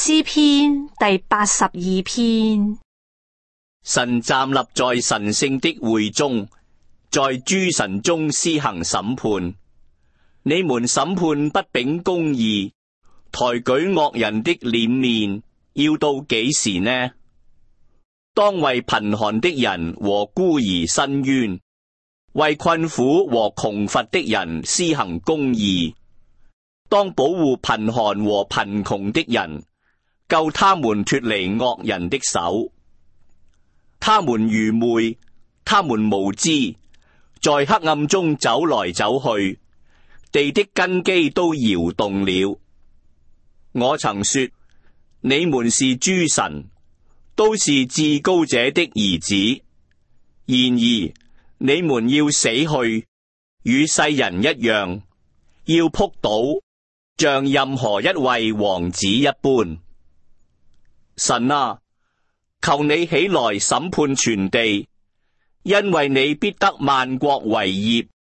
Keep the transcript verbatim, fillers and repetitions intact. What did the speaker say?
詩篇第八十二篇。 神站立在神聖的會中，在諸神中施行審判。你們審判不秉公義，抬舉惡人的臉面，要到幾時呢？當為貧寒的人和孤兒伸冤，為困苦和窮乏的人施行公義。當保護貧寒和貧窮的人，救他們脫離惡人的手。他們愚昧，他們無知，在黑暗中走來走去，地的根基都搖動了。我曾說，你們是諸神，都是至高者的兒子。然而你們要死去，與世人一樣，要仆倒，像任何一位王子一般。神啊，求你起來審判全地，因為你必得萬國為業。